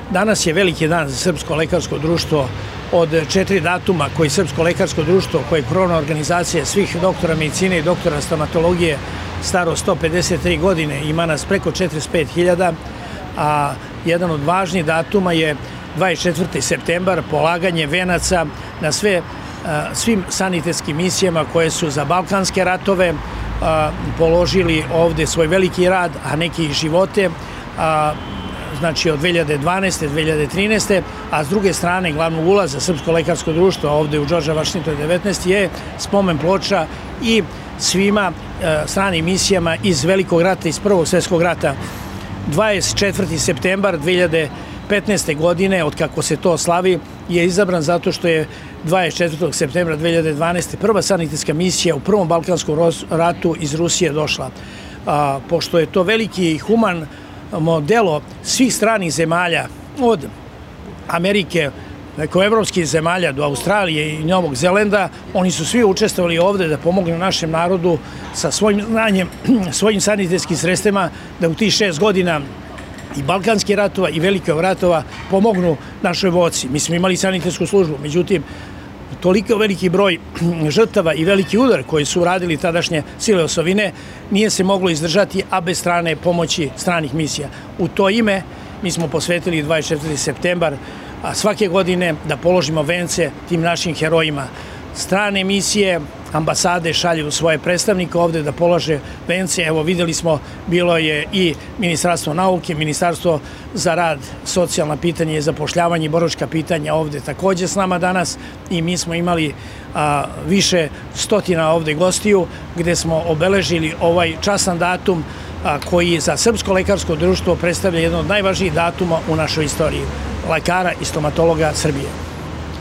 Danas je veliki dan za Srpsko lekarsko društvo. Od 4 datuma koji Srpsko lekarsko društvo, koje je krovna organizacija svih doktora medicine i doktora stomatologije, staro 153 godine, ima nas preko 45.000, a jedan od važnijih datuma je 24. septembar, polaganje venaca na svim sanitetskim misijama koje su za balkanske ratove položili ovde svoj veliki rad, a neki i živote, znači od 2012. 2013. A s druge strane, glavnog ulaza Srpsko lekarsko društvo ovde u Đorđa Vašingtona 19 je spomen ploča i svima stranim misijama iz Velikog rata, iz Prvog svjetskog rata. 24. septembar 2015. godine, od kako se to slavi, je izabran zato što je 24. septembra 2012. prva sanitetska misija u Prvom balkanskom ratu iz Rusije došla. Pošto je to veliki i human modelo svih stranih zemalja, od Amerike, evropskih zemalja do Australije i Novog Zelanda, oni su svi učestvovali ovde da pomognu našem narodu sa svojim znanjem, svojim sanitetskim sredstvima, da u tih 6 godina i balkanskih ratova i velikih ratova pomognu našoj vojsci. Mi smo imali sanitetsku službu, međutim, toliko veliki broj žrtava i veliki udar koji su uradili tadašnje sile osovine nije se moglo izdržati, a bez strane pomoći stranih misija. U to ime mi smo posvetili 24. septembar svake godine da položimo vence tim našim herojima. Strane misije, ambasade šalju svoje predstavnike ovde da polože vence. Evo, videli smo, bilo je i Ministarstvo nauke, Ministarstvo za rad, socijalna pitanja i zapošljavanje i boračka pitanja ovde takođe s nama danas, i mi smo imali više stotina ovde gostiju gde smo obeležili ovaj časan datum koji za Srpsko lekarsko društvo predstavlja jedan od najvažnijih datuma u našoj istoriji lekara i stomatologa Srbije.